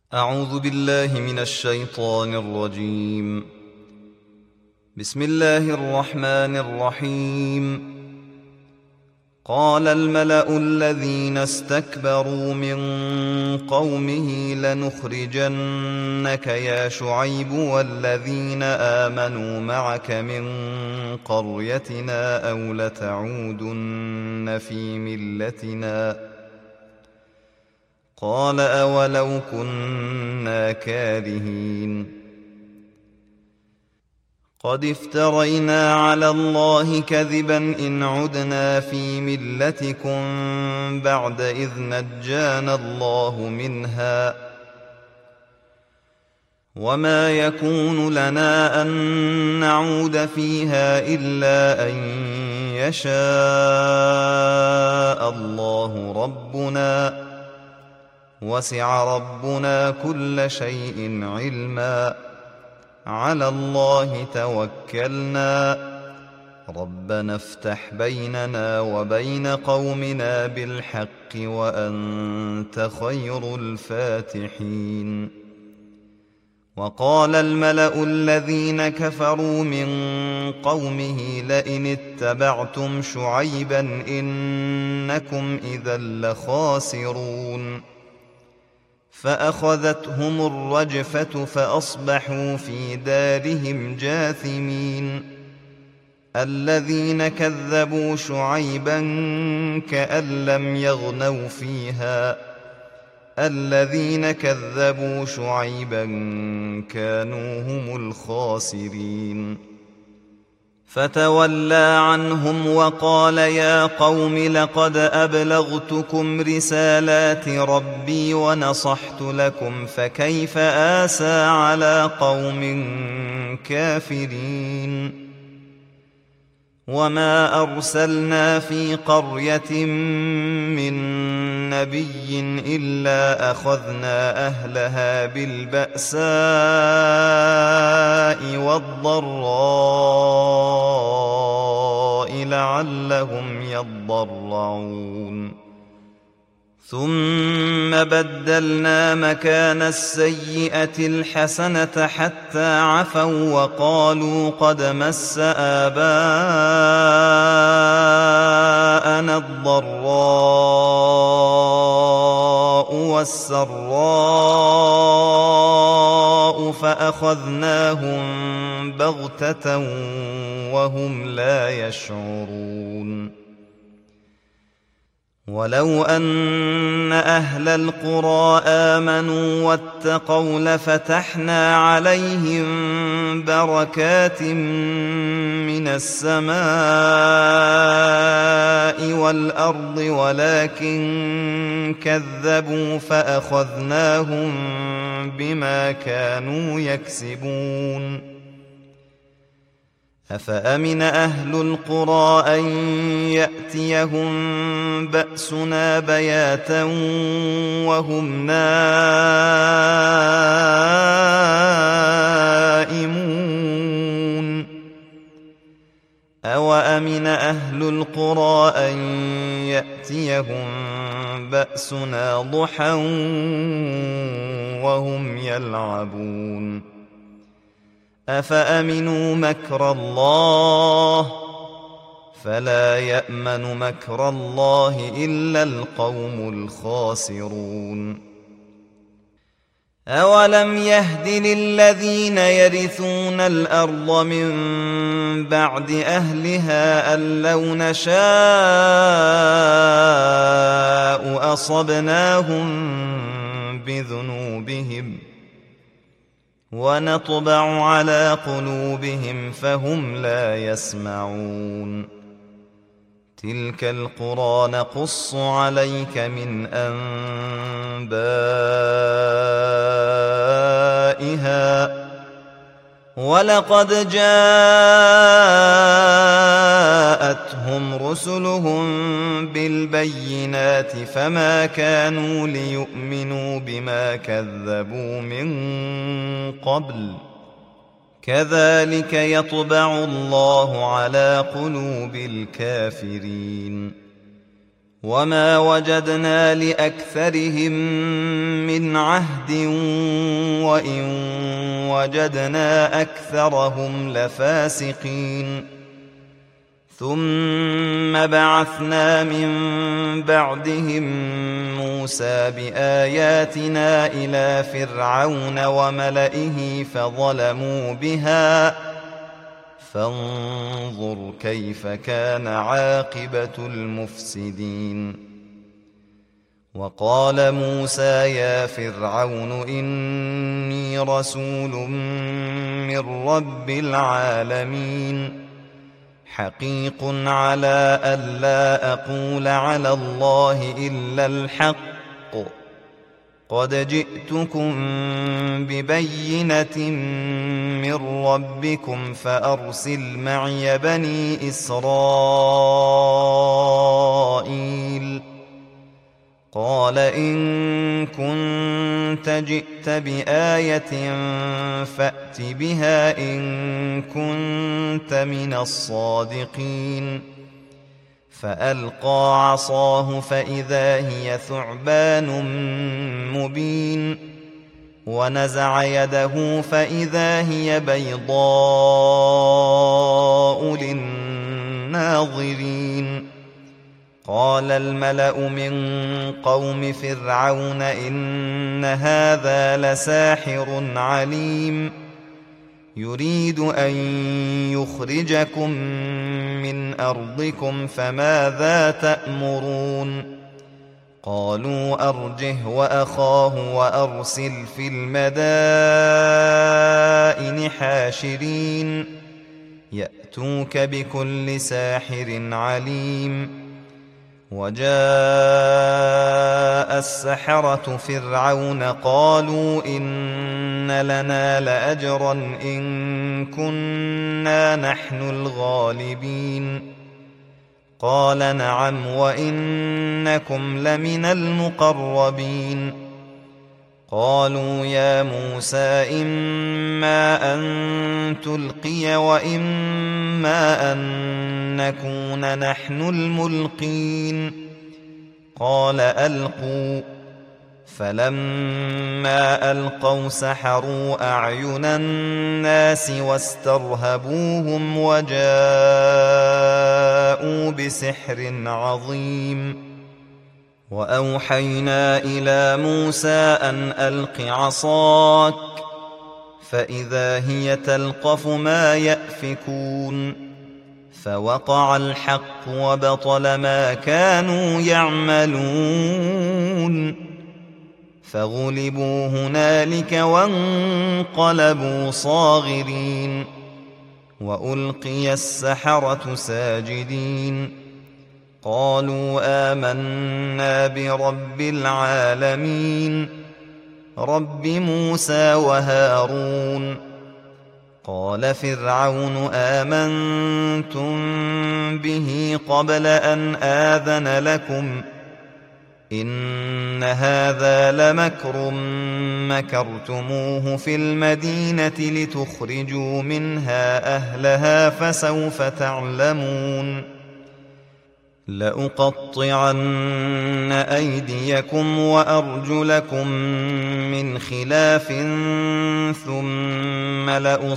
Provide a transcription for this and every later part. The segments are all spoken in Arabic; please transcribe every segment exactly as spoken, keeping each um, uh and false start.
أعوذ بالله من الشيطان الرجيم. بسم الله الرحمن الرحيم. قال الملأ الذين استكبروا من قومه لنخرجنك يا شعيب والذين آمنوا معك من قريتنا أو لتعودن في ملتنا. قال أولو كنا كارهين. قد افترينا على الله كذبا إن عدنا في ملتكم بعد إذ نجانا الله منها، وما يكون لنا أن نعود فيها إلا أن يشاء الله ربنا، وسع ربنا كل شيء علما، على الله توكلنا، ربنا افتح بيننا وبين قومنا بالحق وأنت خير الفاتحين. وقال الملأ الذين كفروا من قومه لئن اتبعتم شعيبا إنكم إذا لخاسرون. فأخذتهم الرجفة فأصبحوا في دارهم جاثمين. الذين كذبوا شعيبا كأن لم يغنوا فيها، الذين كذبوا شعيبا كانوا هم الخاسرين. فتولى عنهم وقال يا قوم لقد أبلغتكم رسالات ربي ونصحت لكم فكيف آسى على قوم كافرين. وما أرسلنا في قرية من نبي إلا أخذنا أهلها بالبأساء والضراء لعلهم يضرعون. ثم بدلنا مكان السيئة الحسنة حتى عفوا وقالوا قد مس آباءنا الضراء والسراء فأخذناهم بغتة وهم لا يشعرون. ولو أن أهل القرى آمنوا واتقوا لفتحنا عليهم بركات من السماء والأرض ولكن كذبوا فأخذناهم بما كانوا يكسبون. أفأمن أهل القرى أن يأتيهم بأسنا بياتا وهم نائمون. أوأمن أهل القرى أن يأتيهم بأسنا ضحى وهم يلعبون. أفأمنوا مكر الله فلا يأمن مكر الله إلا القوم الخاسرون. أولم يهد للذين يرثون الأرض من بعد أهلها أن لو نشاء أصبناهم بذنوبهم ونطبع على قلوبهم فهم لا يسمعون. تلك القرى نقص عليك من أنبائها ولقد جاءتهم رسلهم بالبينات فما كانوا ليؤمنوا بما كذبوا من قبل، كذلك يطبع الله على قلوب الكافرين. وما وجدنا لأكثرهم من عهد وإن وجدنا أكثرهم لفاسقين ثم بعثنا من بعدهم موسى بآياتنا إلى فرعون وملئه فظلموا بها فانظر كيف كان عاقبة المفسدين. وقال موسى يا فرعون إني رسول من رب العالمين حقيق على ألا أقول على الله إلا الحق قد جئتكم ببينة من ربكم فأرسل معي بني إسرائيل. قال إن كنت جئت بآية فأت بها إن كنت من الصادقين. فألقى عصاه فإذا هي ثعبان مبين ونزع يده فإذا هي بيضاء للناظرين. قال الملأ من قوم فرعون إن هذا لساحر عليم يريد أن يخرجكم من أرضكم فماذا تأمرون؟ قالوا أرجه وأخاه وأرسل في المدائن حاشرين يأتوك بكل ساحر عليم. وجاء السحرة فرعون قالوا إن لنا لأجرا إن كنا نحن الغالبين. قال نعم وإنكم لمن المقربين. قالوا يا موسى إما أن تلقي وإما أن نكون نحن الملقين. قال ألقوا. فلما ألقوا سحروا أعين الناس واسترهبوهم وجاءوا بسحر عظيم. وأوحينا إلى موسى أن ألق عصاك فإذا هي تلقف ما يأفكون. فوقع الحق وبطل ما كانوا يعملون فغلبوا هنالك وانقلبوا صاغرين. وألقي السحرة ساجدين قالوا آمنا برب العالمين رب موسى وهارون. قال فرعون آمنتم به قبل أن آذن لكم إن هذا لمكر مكرتموه في المدينة لتخرجوا منها أهلها فسوف تعلمون. لأقطعن أيديكم وأرجلكم من خلاف ثم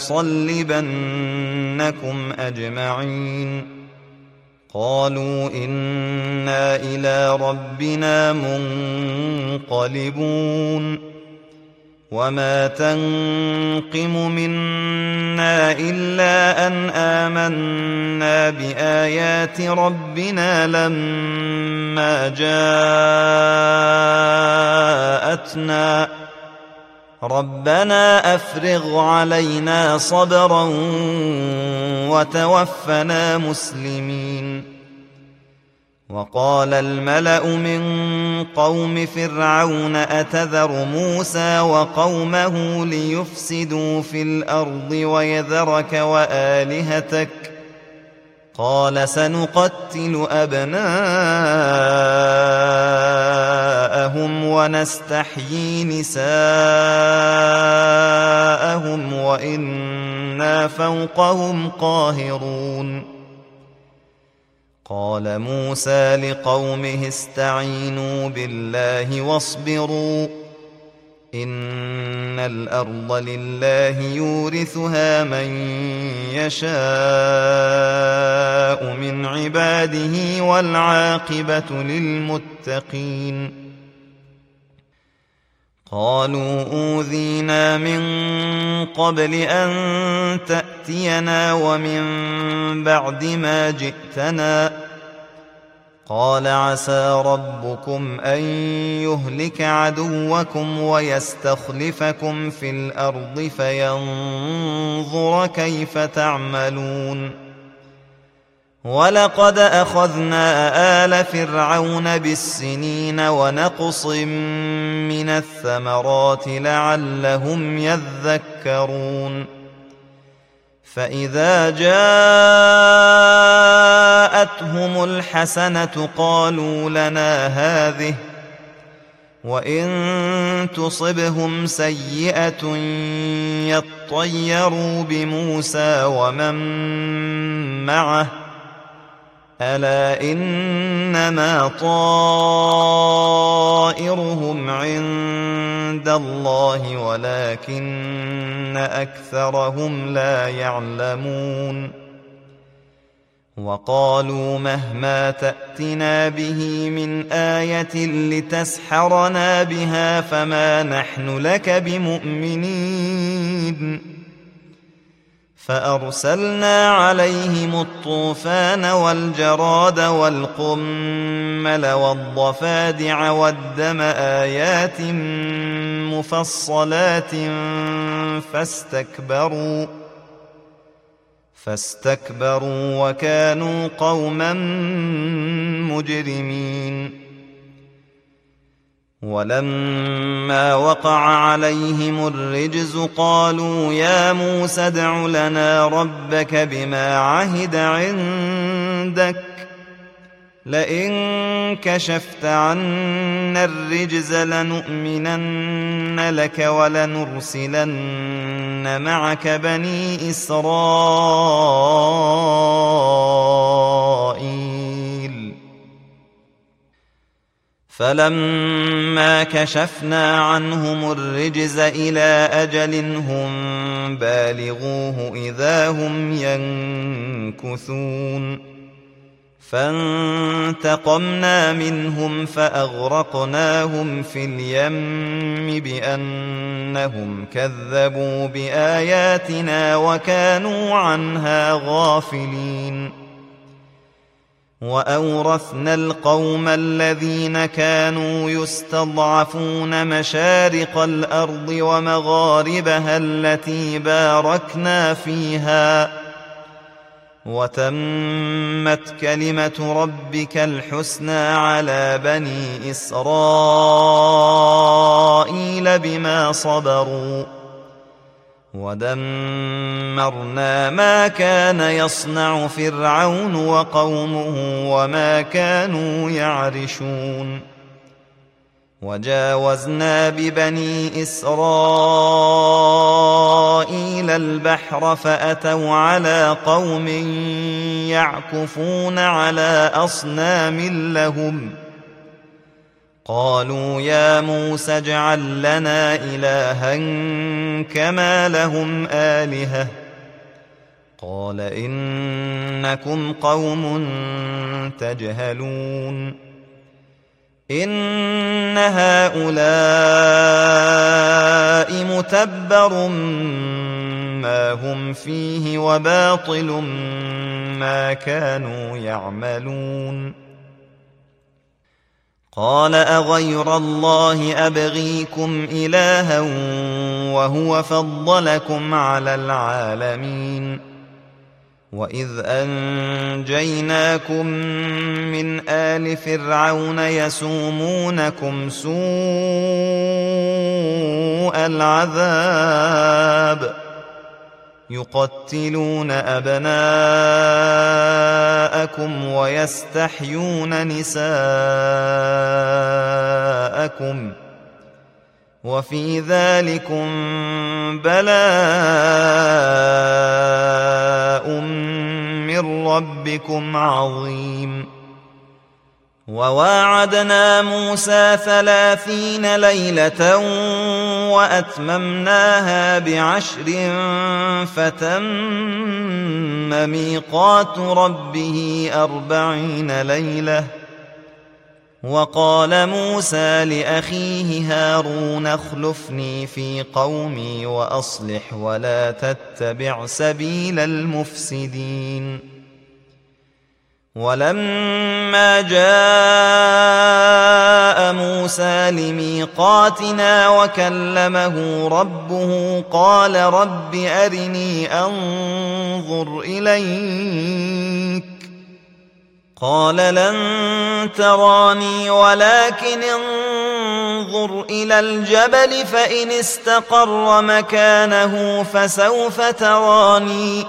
لأصلبنكم أجمعين. قالوا إنا إلى ربنا منقلبون. وما تنقم منا إلا أن آمنا بآيات ربنا لما جاءتنا ربنا أفرغ علينا صبرا وتوفنا مسلمين. وقال الملأ من قوم فرعون أتذر موسى وقومه ليفسدوا في الأرض ويذرك وآلهتك قال سنقتل أبناءهم ونستحيي نساءهم وإنا فوقهم قاهرون. قال موسى لقومه استعينوا بالله واصبروا إن الأرض لله يورثها من يشاء من عباده والعاقبة للمتقين. قالوا أوذينا من قبل أن تأتينا ومن بعد ما جئتنا قال عسى ربكم أن يهلك عدوكم ويستخلفكم في الأرض فينظر كيف تعملون. ولقد أخذنا آل فرعون بالسنين ونقص من الثمرات لعلهم يذكرون. فإذا جاءتهم الحسنة قالوا لنا هذه وإن تصبهم سيئة يطيروا بموسى ومن معه ألا إنما طائرهم عند الله ولكن أكثرهم لا يعلمون. وقالوا مهما تأتنا به من آية لتسحرنا بها فما نحن لك بمؤمنين. فأرسلنا عليهم الطوفان والجراد والقمل والضفادع والدم آيات مفصلات فاستكبروا فاستكبروا وكانوا قوما مجرمين. ولما وقع عليهم الرجز قالوا يا موسى ادع لنا ربك بما عهد عندك لئن كشفت عنا الرجز لنؤمنن لك ولنرسلن معك بني إسرائيل. فلما كشفنا عنهم الرجز إلى أجل هم بالغوه إذا هم ينكثون. فانتقمنا منهم فأغرقناهم في اليم بأنهم كذبوا بآياتنا وكانوا عنها غافلين. وأورثنا القوم الذين كانوا يستضعفون مشارق الأرض ومغاربها التي باركنا فيها وتمت كلمة ربك الحسنى على بني إسرائيل بما صبروا ودمرنا ما كان يصنع فرعون وقومه وما كانوا يعرشون. وجاوزنا ببني إسرائيل البحر فأتوا على قوم يعكفون على أصنام لهم قالوا يا موسى اجعل لنا إلها كما لهم آلهة قال إنكم قوم تجهلون. إن هؤلاء متبر ما هم فيه وباطل ما كانوا يعملون. قال أغير الله أبغيكم إلها وهو فضلكم على العالمين. وإذ أنجيناكم من آل فرعون يسومونكم سوء العذاب يقتلون أبناءكم ويستحيون نساءكم وفي ذلكم بلاء من ربكم عظيم. وواعدنا موسى ثلاثين ليلة وأتممناها بعشر فتم ميقات ربه أربعين ليلة. وقال موسى لأخيه هارون اخلفني في قومي وأصلح ولا تتبع سبيل المفسدين. ولما جاء موسى لميقاتنا وكلمه ربه قال رب أرني أنظر إليك قال لن تراني ولكن انظر إلى الجبل فإن استقر مكانه فسوف تراني.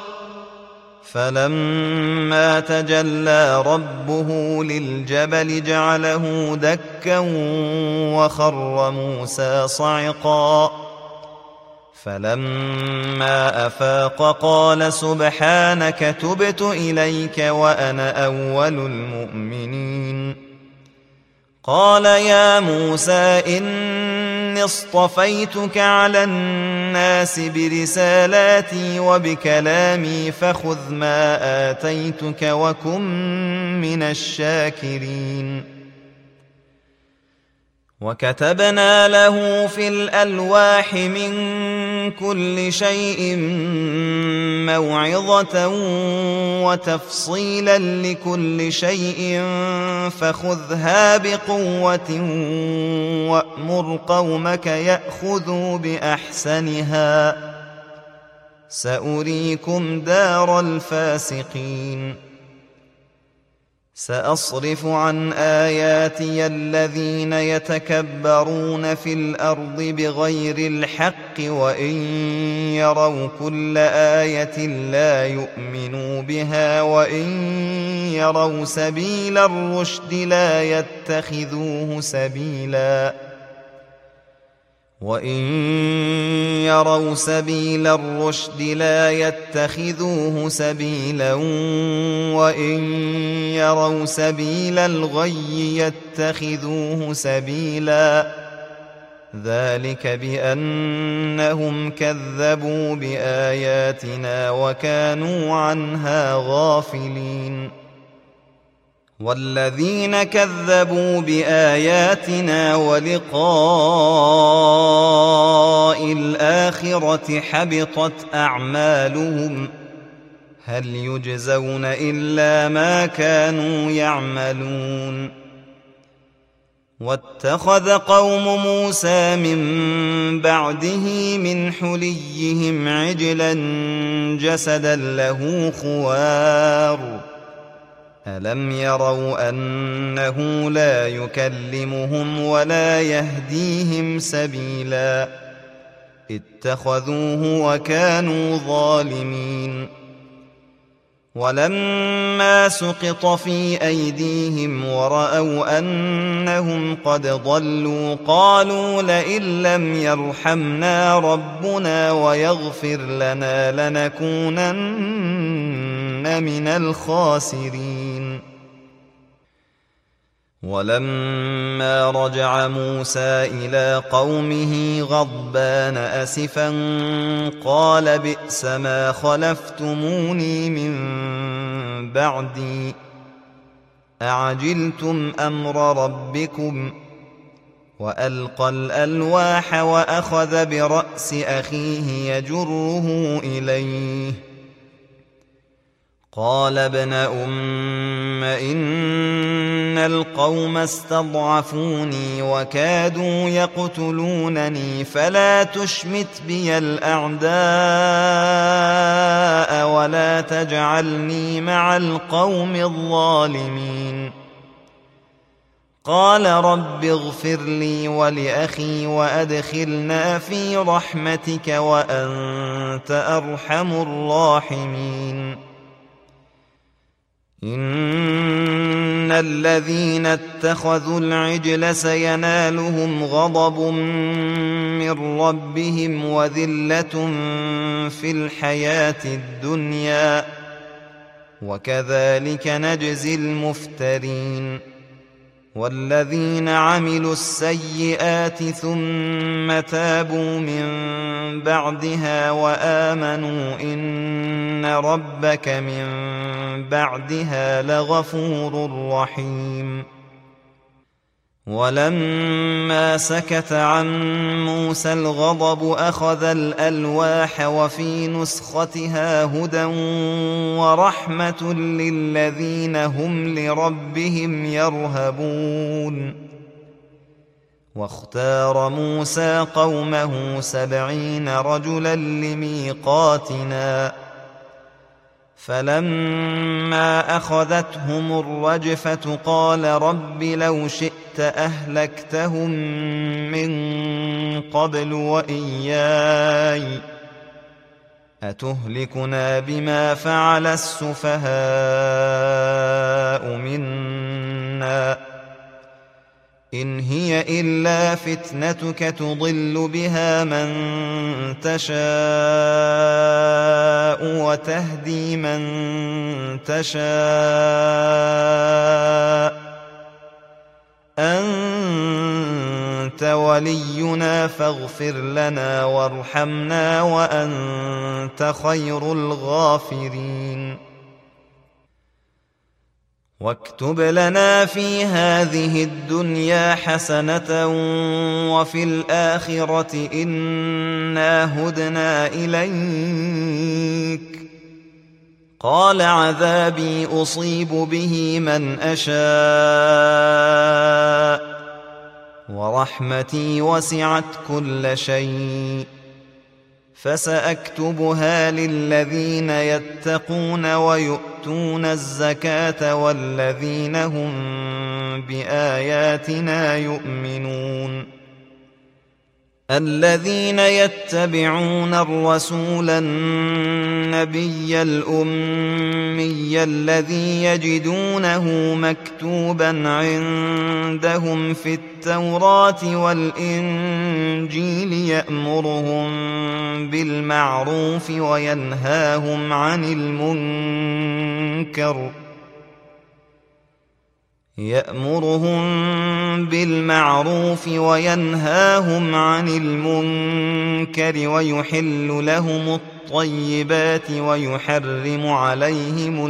فلما تجلى ربه للجبل جعله دكا وخر موسى صعقا. فلما أفاق قال سبحانك تبت إليك وأنا أول المؤمنين. قال يا موسى إني اصطفيتك على الناس برسالاتي وبكلامي فخذ ما آتيتك وكن من الشاكرين. وكتبنا له في الألواح من كل شيء موعظة وتفصيلا لكل شيء فخذها بقوة وأمر قومك يأخذوا بأحسنها سأريكم دار الفاسقين. سأصرف عن آياتي الذين يتكبرون في الأرض بغير الحق وإن يروا كل آية لا يؤمنوا بها وإن يروا سبيل الرشد لا يتخذوه سبيلا وإن يروا سبيل الرشد لا يتخذوه سبيلا وإن يروا سبيل الغي يتخذوه سبيلا. ذلك بأنهم كذبوا بآياتنا وكانوا عنها غافلين. والذين كذبوا بآياتنا ولقاء الآخرة حبطت أعمالهم هل يجزون إلا ما كانوا يعملون. واتخذ قوم موسى من بعده من حليهم عجلا جسدا له خوار ألم يروا أنه لا يكلمهم ولا يهديهم سبيلا اتخذوه وكانوا ظالمين. ولما سقط في أيديهم ورأوا أنهم قد ضلوا قالوا لئن لم يرحمنا ربنا ويغفر لنا لنكونن من الخاسرين. ولما رجع موسى إلى قومه غضبان أسفا قال بئس ما خلفتموني من بعدي أعجلتم أمر ربكم. وألقى الألواح وأخذ برأس أخيه يجره إليه قال ابن أم إن القوم استضعفوني وكادوا يقتلونني فلا تشمت بي الأعداء ولا تجعلني مع القوم الظالمين. قال رب اغفر لي ولأخي وأدخلنا في رحمتك وأنت أرحم الراحمين. إن الذين اتخذوا العجل سينالهم غضب من ربهم وذلة في الحياة الدنيا وكذلك نجزي المفترين. والذين عملوا السيئات ثم تابوا من بعدها وآمنوا إن ربك من بعدها لغفور رحيم. ولما سكت عن موسى الغضب أخذ الألواح وفي نسختها هدى ورحمة للذين هم لربهم يرهبون. واختار موسى قومه سبعين رجلا لميقاتنا فلما أخذتهم الرجفة قال رب لو شئت أهلكتهم من قبل وإياي أتهلكنا بما فعل السفهاء منا إن هي إلا فتنتك تضل بها من تشاء وتهدي من تشاء أنت ولينا فاغفر لنا وارحمنا وأنت خير الغافرين. واكتب لنا في هذه الدنيا حسنة وفي الآخرة إنا هدنا إليك قال عذابي أصيب به من أشاء ورحمتي وسعت كل شيء فسأكتبها للذين يتقون ويؤتون الزكاة والذين هم بآياتنا يؤمنون. الذين يتبعون الرسول النبي الأمي الذي يجدونه مكتوبا عندهم في التوراة والإنجيل يأمرهم بالمعروف وينهاهم عن المنكر يأمرهم بالمعروف وينهاهم عن المنكر ويحل لهم الطيبات ويحرم عليهم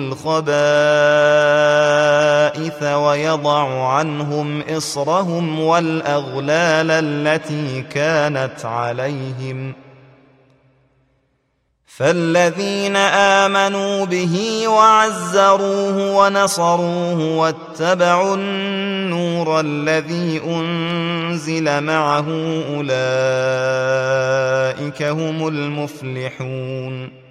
الخبائث ويضع عنهم إصرهم والأغلال التي كانت عليهم فالذين آمنوا به وعزروه ونصروه واتبعوا النور الذي أنزل معه أولئك هم المفلحون.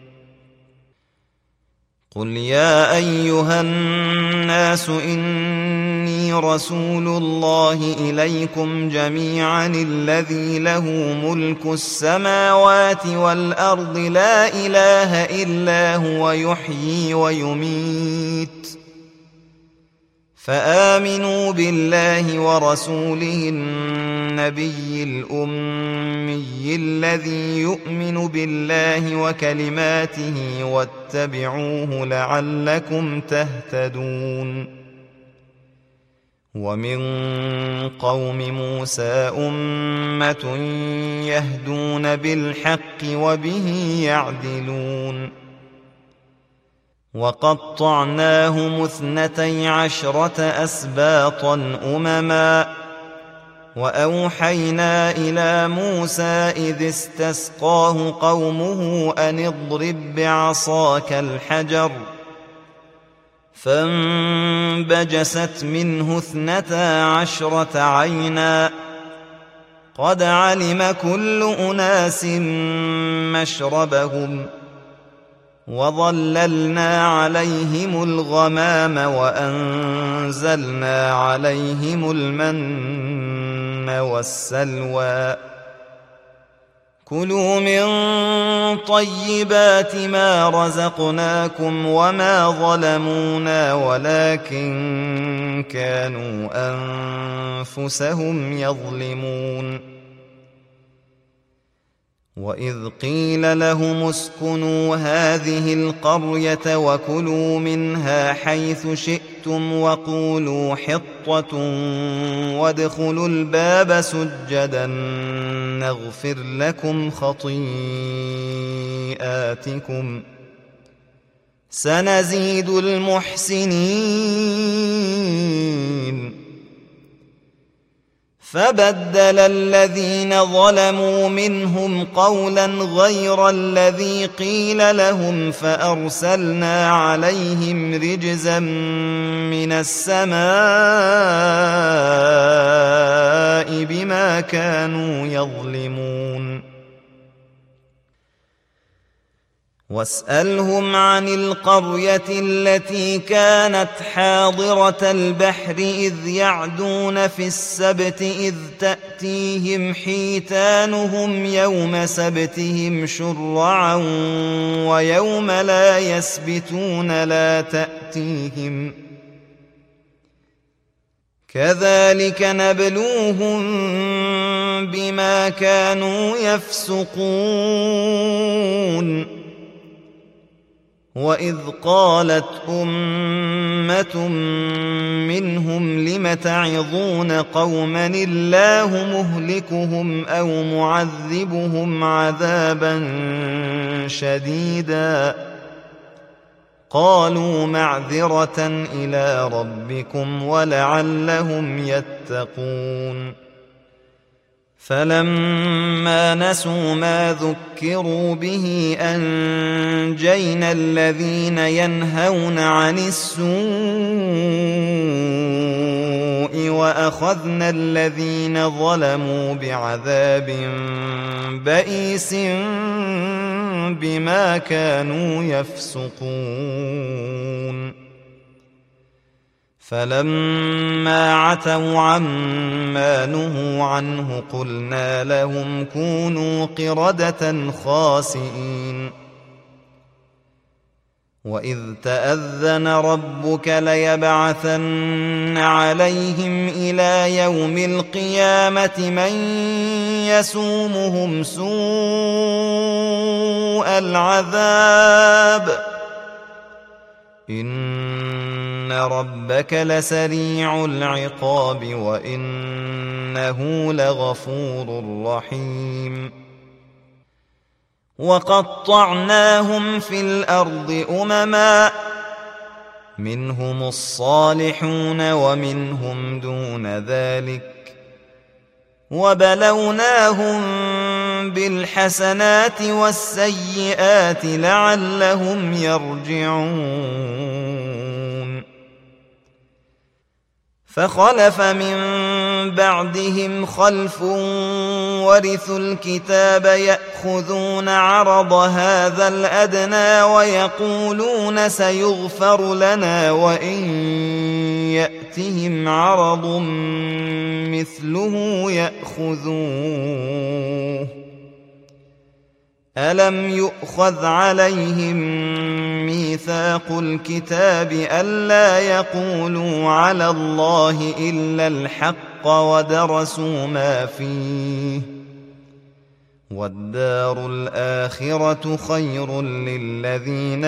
قل يا أيها الناس إني رسول الله إليكم جميعا الذي له ملك السماوات والأرض لا إله إلا هو يحيي ويميت فآمنوا بالله ورسوله النبي الأمي الذي يؤمن بالله وكلماته واتبعوه لعلكم تهتدون. ومن قوم موسى أمة يهدون بالحق وبه يعدلون. وقطعناهم اثنتي عشرة أسباطا أمما وأوحينا إلى موسى إذ استسقاه قومه أن اضرب بعصاك الحجر فانبجست منه اثنتا عشرة عينا قد علم كل أناس مشربهم وظللنا عليهم الغمام وأنزلنا عليهم المن والسلوى كلوا من طيبات ما رزقناكم وما ظلمونا ولكن كانوا أنفسهم يظلمون. وإذ قيل لهم اسكنوا هذه القرية وكلوا منها حيث شئتم شئتم وقولوا حطة وادخلوا الباب سجدا نغفر لكم خطيئاتكم سنزيد المحسنين. فبدل الذين ظلموا منهم قولا غير الذي قيل لهم فأرسلنا عليهم رجزا من السماء بما كانوا يظلمون. واسألهم عن القرية التي كانت حاضرة البحر إذ يعدون في السبت إذ تأتيهم حيتانهم يوم سبتهم شرعا ويوم لا يسبتون لا تأتيهم كذلك نبلوهم بما كانوا يفسقون. وإذ قالت أمة منهم لم تعظون قوما الله مهلكهم أو معذبهم عذابا شديدا قالوا معذرة إلى ربكم ولعلهم يتقون. فلما نسوا ما ذكروا به أنجينا الذين ينهون عن السوء وأخذنا الذين ظلموا بعذاب بئيس بما كانوا يفسقون. فلما عتوا عما نهوا عنه قلنا لهم كونوا قردة خاسئين. وإذ تأذن ربك ليبعثن عليهم إلى يوم القيامة من يسومهم سوء العذاب إن ربك لسريع العقاب وإنه لغفور رحيم. وقطعناهم في الأرض أمما منهم الصالحون ومنهم دون ذلك وبلوناهم بالحسنات والسيئات لعلهم يرجعون. فخلف من بعدهم خلف ورثوا الكتاب يأخذون عرض هذا الأدنى ويقولون سيغفر لنا وإن يأتهم عرض مثله يأخذوه ألم يؤخذ عليهم ميثاق الكتاب ألا يقولوا على الله إلا الحق ودرسوا ما فيه والدار الآخرة خير للذين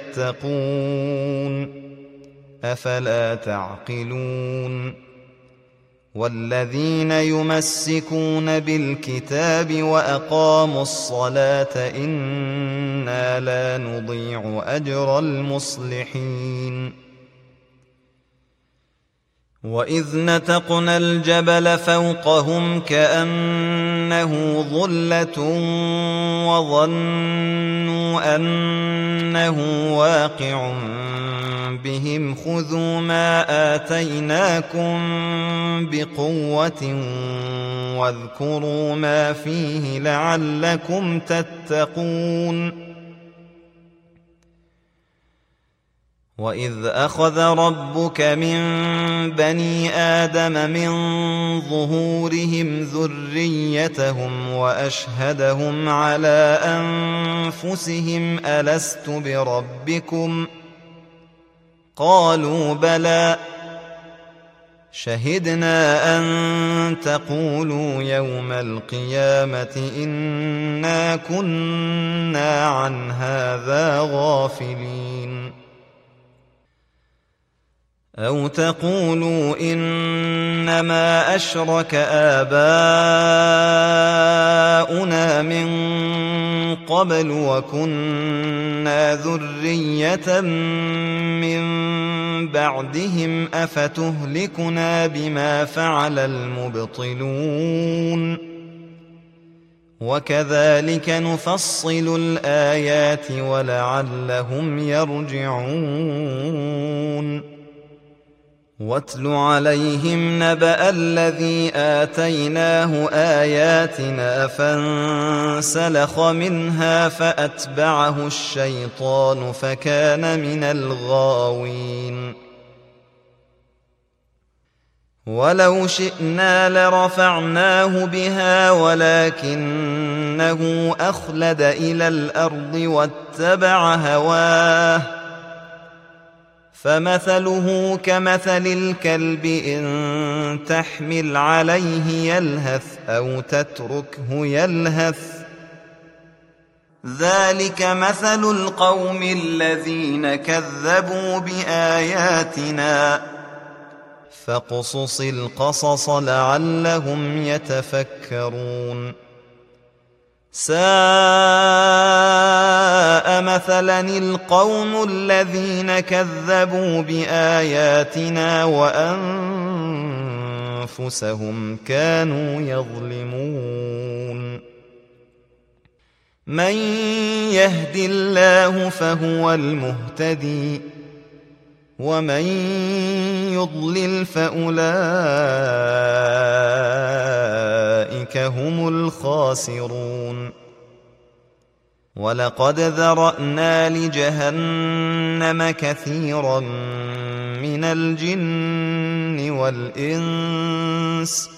يتقون أفلا تعقلون. والذين يمسكون بالكتاب وأقاموا الصلاة إنا لا نضيع أجر المصلحين. وإذ نتقنا الجبل فوقهم كأنه ظلة وظنوا أنه واقع بهم خذوا ما آتيناكم بقوة واذكروا ما فيه لعلكم تتقون. وإذ أخذ ربك من بني آدم من ظهورهم ذريتهم وأشهدهم على أنفسهم ألست بربكم قالوا بلى شهدنا أن تقولوا يوم القيامة إنا كنا عن هذا غافلين. أو تقولوا إنما أشرك آباؤنا من قبل وكنا ذرية من بعدهم أفتهلكنا بما فعل المبطلون وكذلك نفصل الآيات ولعلهم يرجعون واتل عليهم نبأ الذي آتيناه آياتنا فانسلخ منها فأتبعه الشيطان فكان من الغاوين ولو شئنا لرفعناه بها ولكنه أخلد إلى الأرض واتبع هواه فمثله كمثل الكلب إن تحمل عليه يلهث أو تتركه يلهث ذلك مثل القوم الذين كذبوا بآياتنا فاقصص القصص لعلهم يتفكرون ساء مثلا القوم الذين كذبوا بآياتنا وأنفسهم كانوا يظلمون من يهد الله فهو المهتدي ومن يضلل فأولئك هم الخاسرون ولقد ذرأنا لجهنم كثيرا من الجن والإنس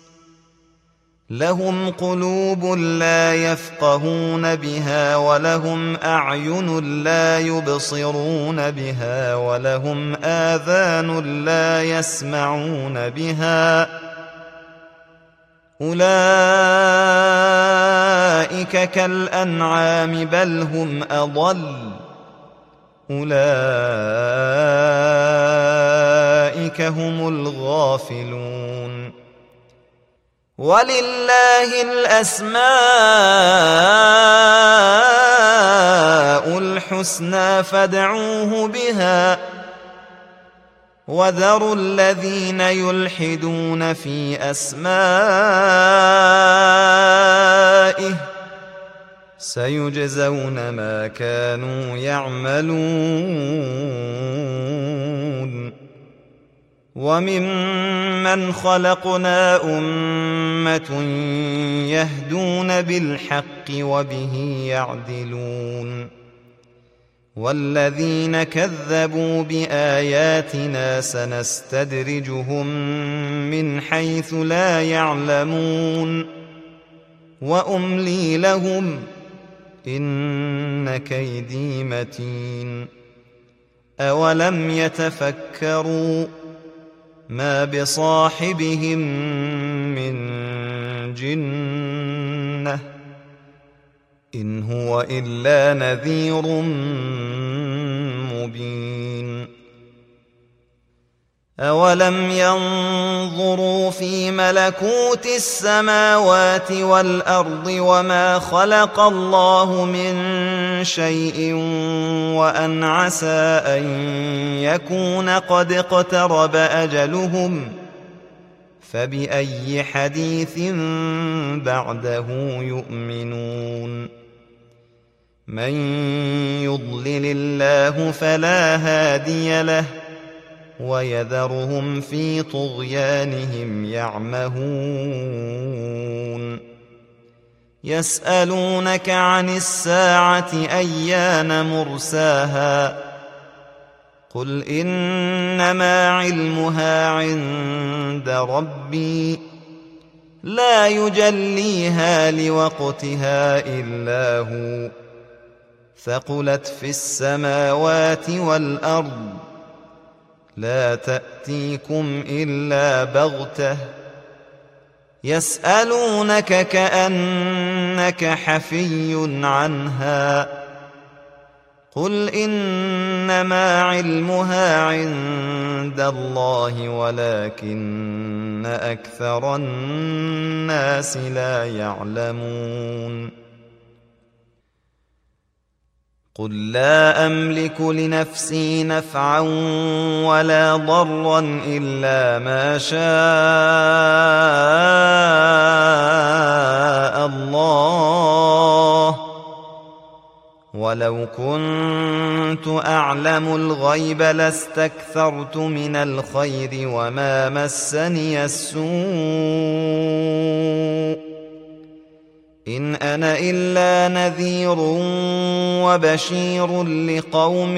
لهم قلوب لا يفقهون بها ولهم أعين لا يبصرون بها ولهم آذان لا يسمعون بها أولئك كالأنعام بل هم أضل أولئك هم الغافلون ولله الأسماء الحسنى فادعوه بها وذروا الذين يلحدون في أسمائه سيجزون ما كانوا يعملون وممن خلقنا أمة يهدون بالحق وبه يعدلون والذين كذبوا بآياتنا سنستدرجهم من حيث لا يعلمون وأملي لهم إن كيدي متين أولم يتفكروا ما بصاحبهم من جنة إن هو إلا نذير مبين أولم ينظروا في ملكوت السماوات والأرض وما خلق الله من شيء وأن عسى أن يكون قد اقترب أجلهم فبأي حديث بعده يؤمنون من يضلل الله فلا هادي له ويذرهم في طغيانهم يعمهون يسألونك عن الساعة أيان مرساها قل إنما علمها عند ربي لا يجليها لوقتها إلا هو ثقلت في السماوات والأرض لا تأتيكم إلا بغتة يسألونك كأنك حفي عنها قل إنما علمها عند الله ولكن أكثر الناس لا يعلمون قل لا أملك لنفسي نفعا ولا ضرا إلا ما شاء الله ولو كنت أعلم الغيب لاستكثرت من الخير وما مسني السوء إن أنا إلا نذير وبشير لقوم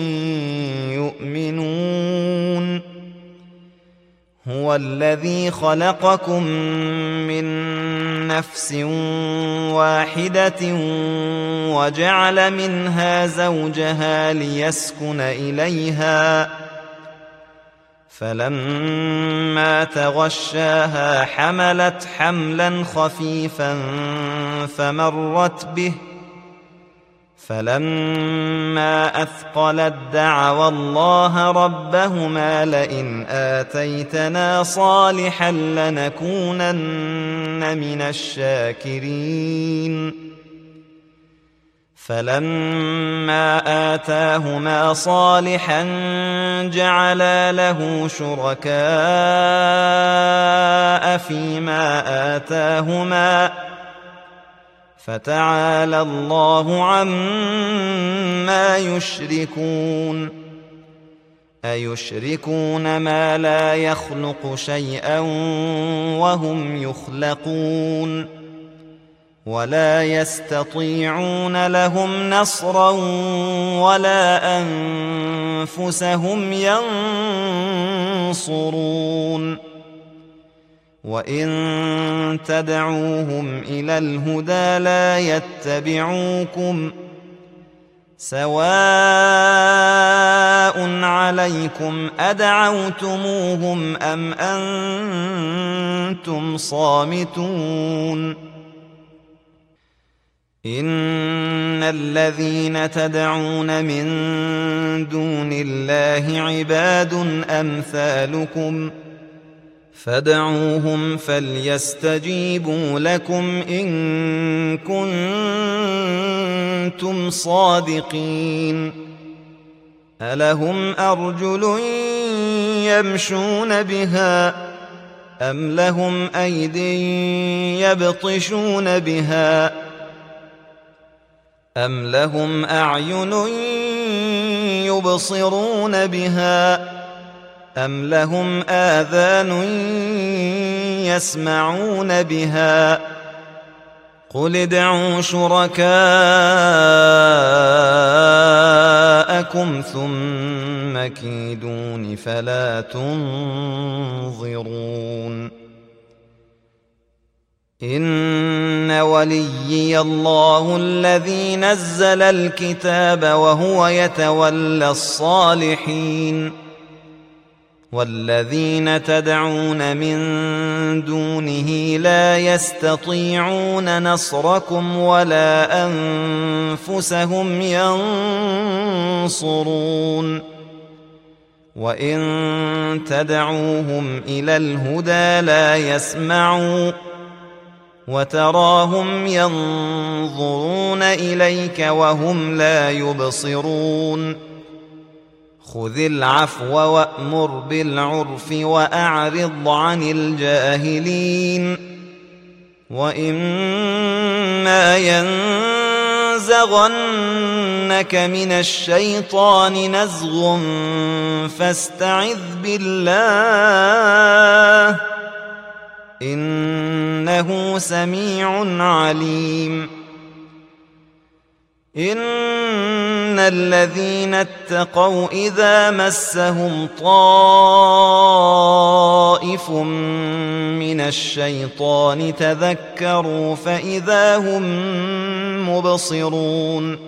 يؤمنون هو الذي خلقكم من نفس واحدة وجعل منها زوجها ليسكن إليها فلما تغشاها حملت حملا خفيفا فمرت به فلما أثقلت دعوا الله ربهما لئن آتيتنا صالحا لنكونن من الشاكرين فلما آتاهما صالحا جعلا له شركاء فيما آتاهما فتعالى الله عما يشركون أيشركون ما لا يخلق شيئا وهم يخلقون ولا يستطيعون لهم نصرا ولا أنفسهم ينصرون وإن تدعوهم إلى الهدى لا يتبعوكم سواء عليكم أدعوتموهم أم أنتم صامتون إن الذين تدعون من دون الله عباد أمثالكم فادعوهم فليستجيبوا لكم إن كنتم صادقين ألهم أرجل يمشون بها أم لهم أيد يبطشون بها أم لهم أعين يبصرون بها أم لهم آذان يسمعون بها قل ادعوا شركاءكم ثم كيدون فلا تنظرون إن وليي الله الذي نزل الكتاب وهو يتولى الصالحين والذين تدعون من دونه لا يستطيعون نصركم ولا أنفسهم ينصرون وإن تدعوهم إلى الهدى لا يسمعوا وتراهم ينظرون إليك وهم لا يبصرون خذ العفو وأمر بالعرف وأعرض عن الجاهلين وإما ينزغنك من الشيطان نزغ فاستعذ بالله إنه سميع عليم إن الذين اتقوا إذا مسهم طائف من الشيطان تذكروا فإذا هم مبصرون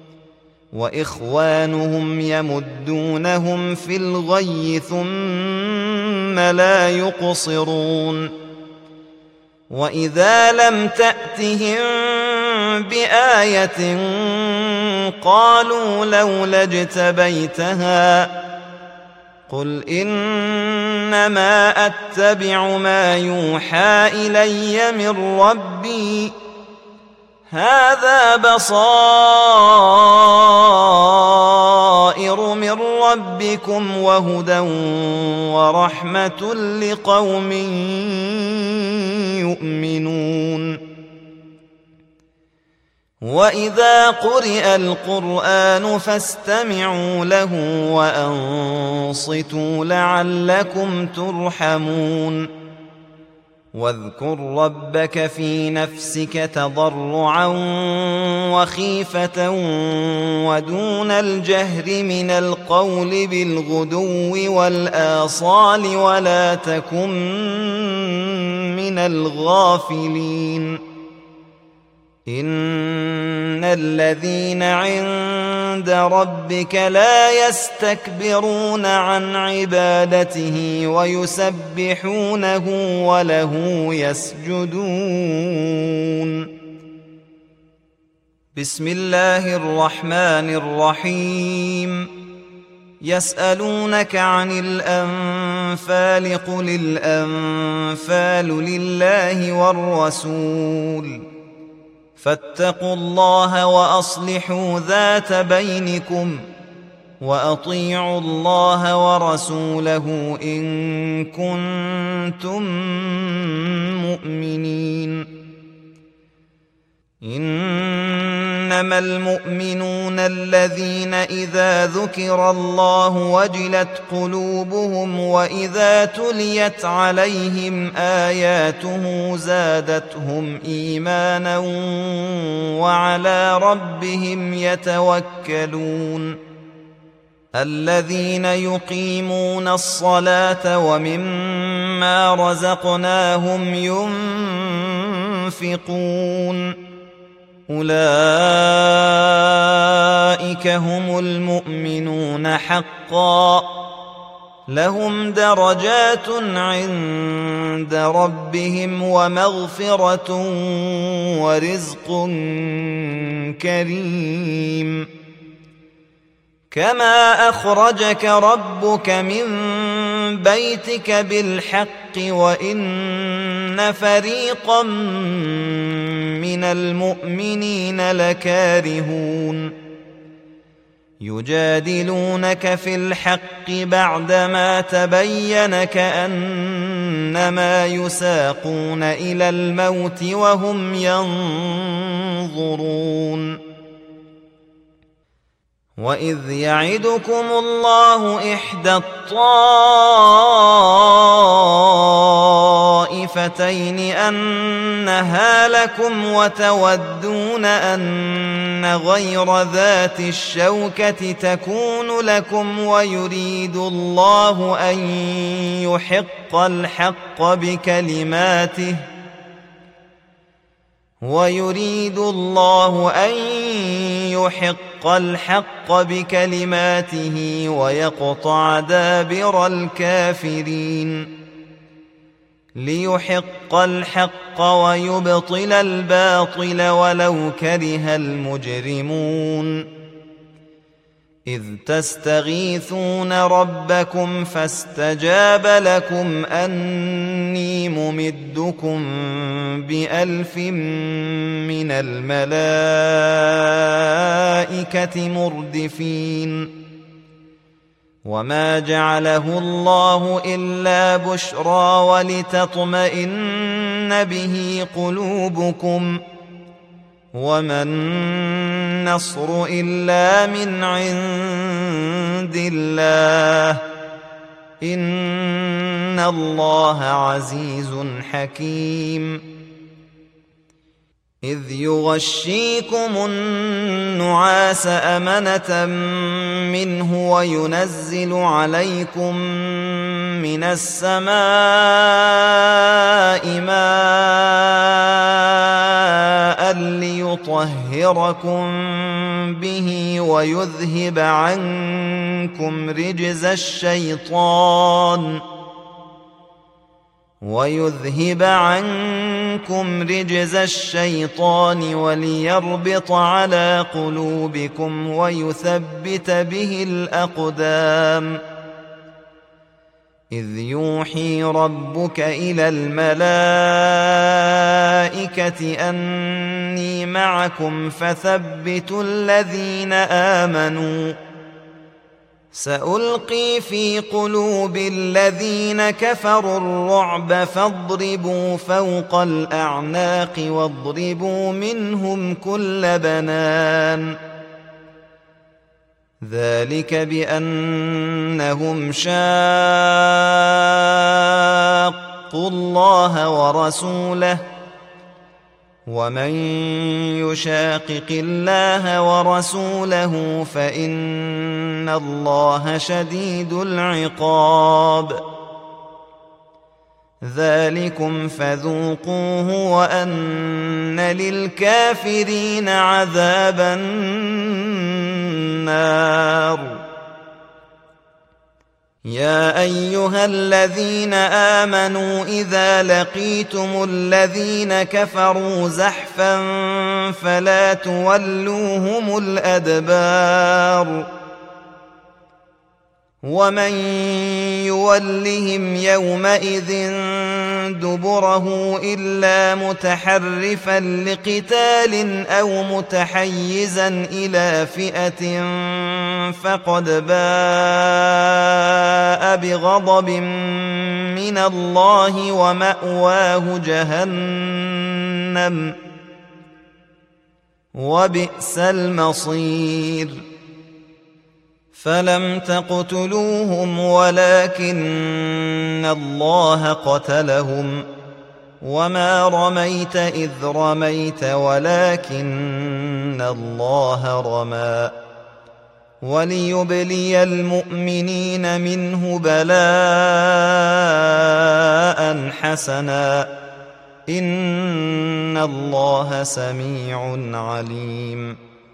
وإخوانهم يمدونهم في الغي ثم لا يقصرون وإذا لم تأتهم بآية قالوا لولا اجتبيتها قل إنما أتبع ما يوحى إلي من ربي هذا بصائر من ربكم وهدى ورحمة لقوم يؤمنون وإذا قرئ القرآن فاستمعوا له وأنصتوا لعلكم ترحمون واذكر ربك في نفسك تضرعا وخيفة ودون الجهر من القول بالغدو والآصال ولا تكن من الغافلين إن الذين عند ربك لا يستكبرون عن عبادته ويسبحونه وله يسجدون بسم الله الرحمن الرحيم يسألونك عن الأنفال قل الأنفال لله والرسول فاتقوا الله وأصلحوا ذات بينكم وأطيعوا الله ورسوله إن كنتم مؤمنين إنما المؤمنون الذين إذا ذكر الله وجلت قلوبهم وإذا تليت عليهم آياته زادتهم إيمانا وعلى ربهم يتوكلون الذين يقيمون الصلاة ومما رزقناهم ينفقون أولئك هم المؤمنون حقا لهم درجات عند ربهم ومغفرة ورزق كريم كما أخرجك ربك من بيتك بالحق وإن فريقا من المؤمنين لكارهون يجادلونك في الحق بعدما تبين كأنما يساقون إلى الموت وهم ينظرون وإذ يعدكم الله إحدى الطائفتين أنها لكم وتودون أن غير ذات الشوكة تكون لكم ويريد الله أن يحق الحق بكلماته ويريد الله أن يحق الحق بكلماته ويقطع دابر الكافرين ليحق الحق ويبطل الباطل ولو كره المجرمون إذ تستغيثون ربكم فاستجاب لكم أني ممدكم بألف من الملائكة مردفين وما جعله الله إلا بشرى ولتطمئن به قلوبكم وما النصر إلا من عند الله إن الله عزيز حكيم إذ يغشيكم النعاس أمنة منه وينزل عليكم من السماء ماء ليطهركم به ويذهب عنكم رجز الشيطان ويذهب عنكم رجز الشيطان وليربط على قلوبكم ويثبت به الأقدام إذ يوحي ربك إلى الملائكة أني معكم فثبتوا الذين آمنوا سألقي في قلوب الذين كفروا الرعب فاضربوا فوق الأعناق واضربوا منهم كل بنان ذلك بأنهم شاقوا الله ورسوله ومن يشاقق الله ورسوله فإن الله شديد العقاب ذلكم فذوقوه وأن للكافرين عذاب النار يا أيها الذين آمنوا إذا لقيتم الذين كفروا زحفا فلا تولوهم الأدبار ومن يولهم يومئذ دبره إلا متحرفا لقتال أو متحيزا إلى فئة فقد باء بغضب من الله ومأواه جهنم وبئس المصير فلم تقتلوهم ولكن الله قتلهم وما رميت إذ رميت ولكن الله رمى وليبلي المؤمنين منه بلاء حسنا إن الله سميع عليم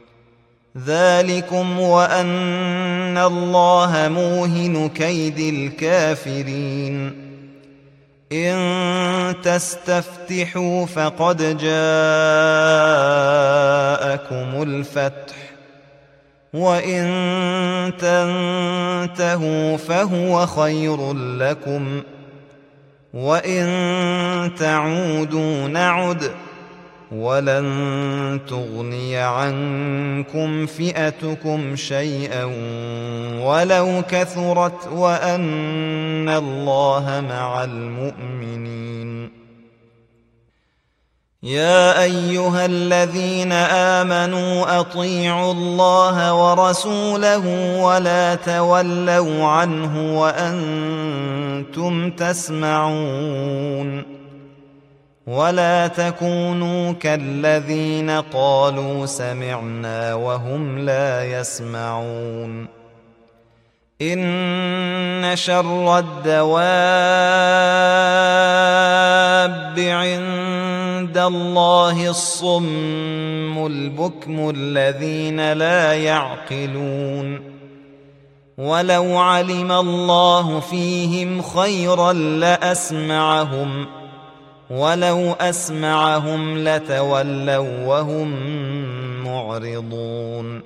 ذلكم وأن الله موهن كيد الكافرين إن تستفتحوا فقد جاءكم الفتح وإن تنتهوا فهو خير لكم وإن تعودوا نعد ولن تغني عنكم فئتكم شيئا ولو كثرت وأن الله مع المؤمنين يا أيها الذين آمنوا أطيعوا الله ورسوله ولا تولوا عنه وأنتم تسمعون ولا تكونوا كالذين قالوا سمعنا وهم لا يسمعون إن شر الدواب عند الله الصم البكم الذين لا يعقلون ولو علم الله فيهم خيرا لأسمعهم ولو أسمعهم لتولوا وهم معرضون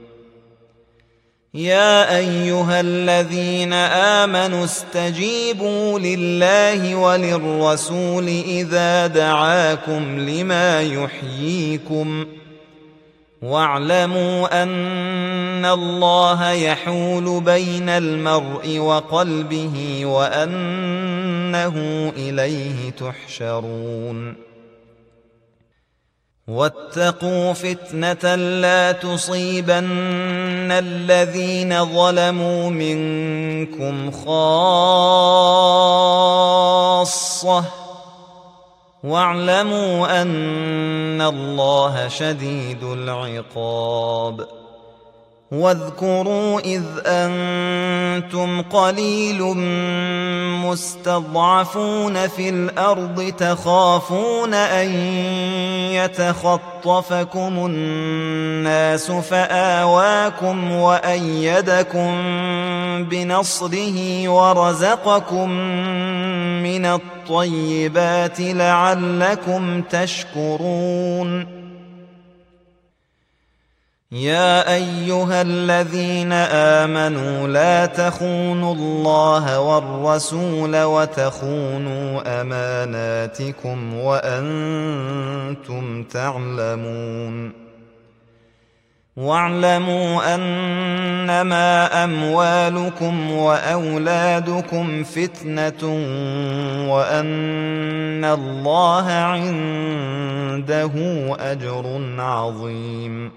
يا أيها الذين آمنوا استجيبوا لله وللرسول إذا دعاكم لما يحييكم واعلموا أن الله يحول بين المرء وقلبه وأنه إليه تحشرون واتقوا فتنة لا تصيبن الذين ظلموا منكم خاصة واعلموا أن الله شديد العقاب واذكروا إذ أنتم قليل مستضعفون في الأرض تخافون أن يتخطفكم الناس فآواكم وأيدكم بنصره ورزقكم من من الطيبات لعلكم تشكرون. يا أيها الذين آمنوا لا تخونوا الله والرسول وتخونوا أماناتكم وأنتم تعلمون. واعلموا أنما أموالكم وأولادكم فتنة وأن الله عنده أجر عظيم.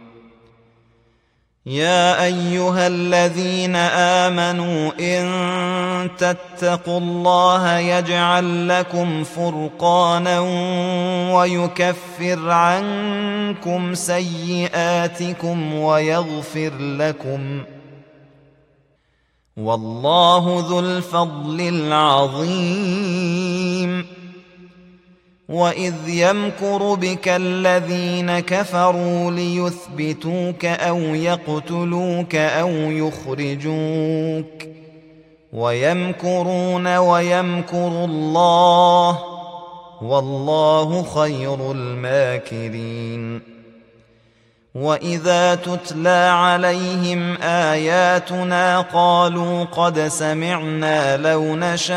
يا أيها الذين آمنوا إن تتقوا الله يجعل لكم فرقانا ويكفر عنكم سيئاتكم ويغفر لكم، والله ذو الفضل العظيم. وإذ يمكر بك الذين كفروا ليثبتوك أو يقتلوك أو يخرجوك ويمكرون ويمكر الله والله خير الماكرين. وإذا تتلى عليهم آياتنا قالوا قد سمعنا لو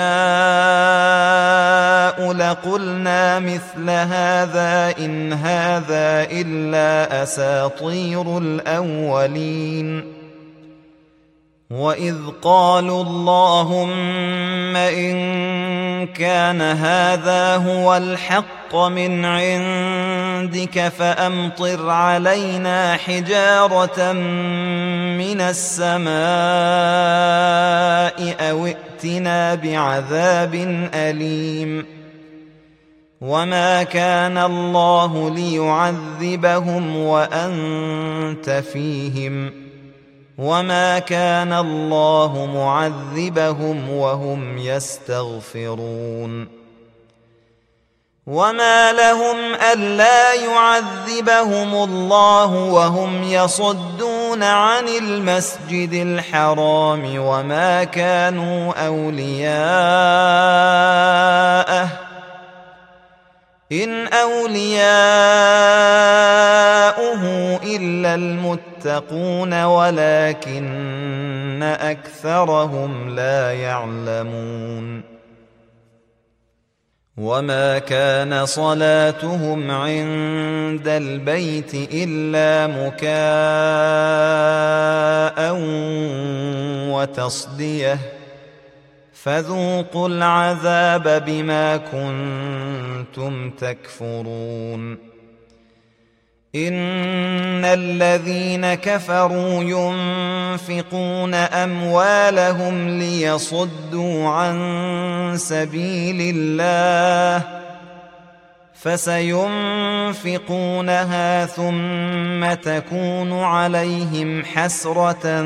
نشاء لقلنا مثل هذا إن هذا إلا أساطير الأولين. وإذ قالوا اللهم إن كان هذا هو الحق من عندك فأمطر علينا حجارة من السماء أو ائتنا بعذاب أليم. وما كان الله ليعذبهم وأنت فيهم وما كان الله معذبهم وهم يستغفرون. وما لهم ألا يعذبهم الله وهم يصدون عن المسجد الحرام وما كانوا أولياءه إن أولياؤه إلا المتقون ولكن أكثرهم لا يعلمون. وما كان صلاتهم عند البيت إلا مكاء وتصدية فذوقوا العذاب بما كنتم تكفرون. إن الذين كفروا ينفقون أموالهم ليصدوا عن سبيل الله فسينفقونها ثم تكون عليهم حسرة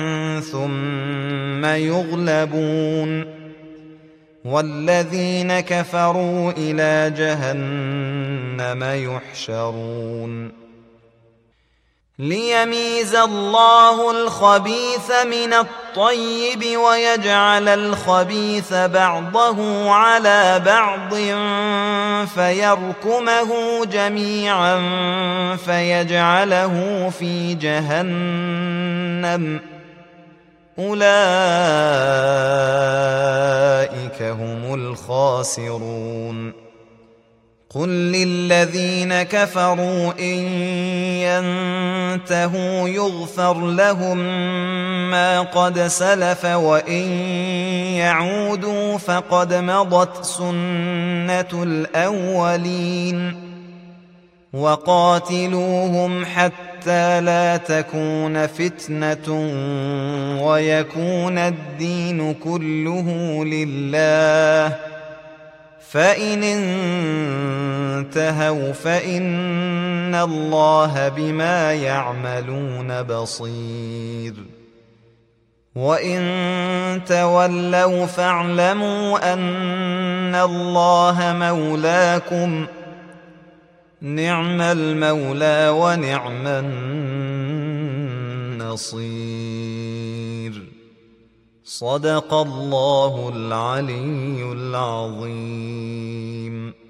ثم يغلبون والذين كفروا إلى جهنم يحشرون. ليميز الله الخبيث من الطيب ويجعل الخبيث بعضه على بعض فيركمه جميعا فيجعله في جهنم أولئك هم الخاسرون. قل للذين كفروا إن ينتهوا يغفر لهم ما قد سلف وإن يعودوا فقد مضت سنة الأولين. وقاتلوهم حتى لا تكون فتنة ويكون الدين كله لله فإن انتهوا فإن الله بما يعملون بصير. وإن تولوا فاعلموا أن الله مولاكم نعم المولى ونعم النصير. صدق الله العلي العظيم.